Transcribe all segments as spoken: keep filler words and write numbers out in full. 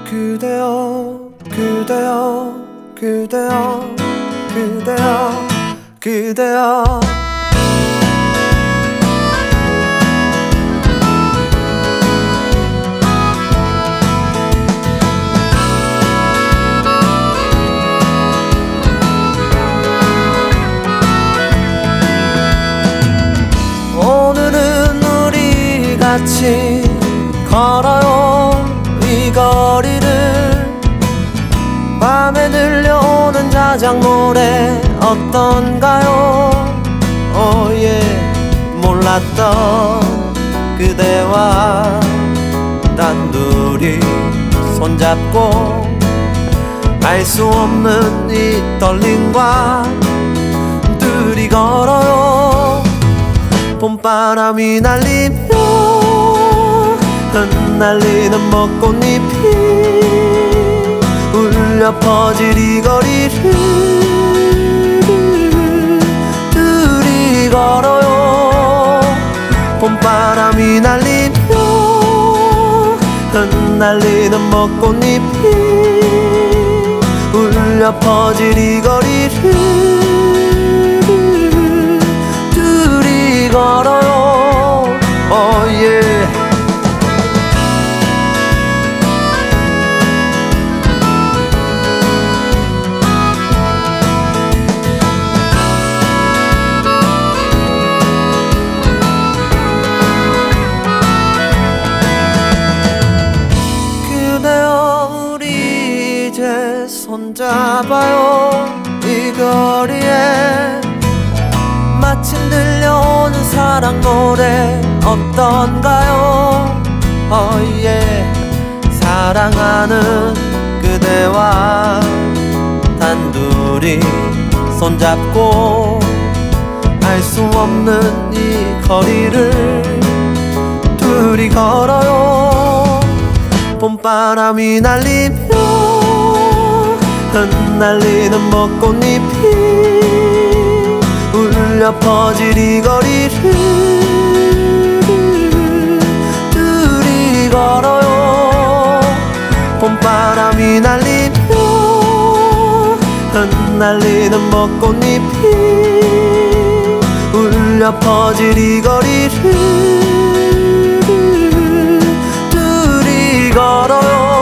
그대여 그대여 그대여 그대여 그대여 오늘은 우리 같이 걸어요 이 거리를. 밤에 들려오는 자작 노래 어떤가요? 오예 몰랐던 그대와 단둘이 손잡고 알 수 없는 이 떨림과 둘이 걸어요. 봄바람이 날리며 흩날리는 벚꽃잎이 울려 퍼질 이 거리를 둘이 걸어요. 봄바람이 날리며 흩날리는 벚꽃잎이 울려 퍼질 이 거리를 둘이 걸어요. oh yeah. 손잡아요 이 거리에. 마침 들려오는 사랑 노래 어떤가요? oh yeah. 사랑하는 그대와 단둘이 손잡고 알 수 없는 이 거리를 둘이 걸어요. 봄바람이 날리며 흩날리는 벚꽃잎이 울려 퍼질 이 거리를 둘이 걸어요. 봄바람이 날리며 흩날리는 벚꽃잎이 울려 퍼질 이 거리를 둘이 걸어요.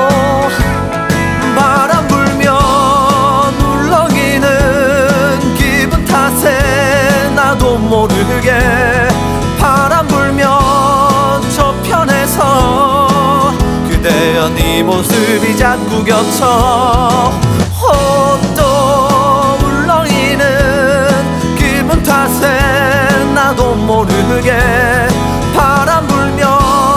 나도 모르게 바람 불면 저편에서 그대여 네 모습이 자꾸 겹쳐. 또 울렁이는 기분 탓에 나도 모르게 바람 불면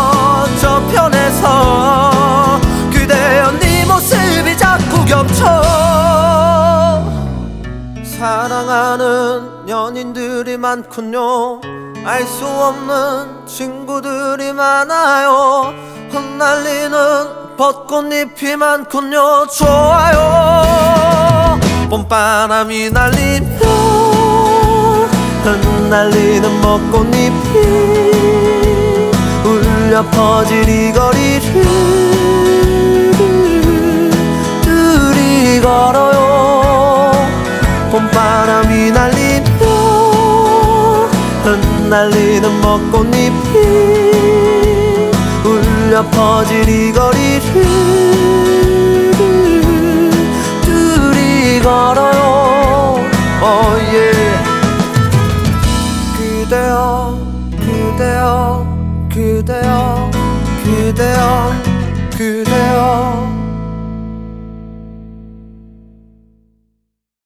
저편에서 그대여 네 모습이 자꾸 겹쳐. 사랑하는 연인들이 많군요. 알 수 없는 친구들이 많아요. 흩날리는 벚꽃잎이 많군요. 좋아요. 봄바람이 날리며 흩날리는 벚꽃잎이 울려 퍼질 이 거리를 둘이 걸어요. 봄바람이 날리며 흩날리는 벚꽃잎이 울려 퍼질 이 거리를 둘이 걸어요. oh yeah. 그대여 그대여 그대여 그대여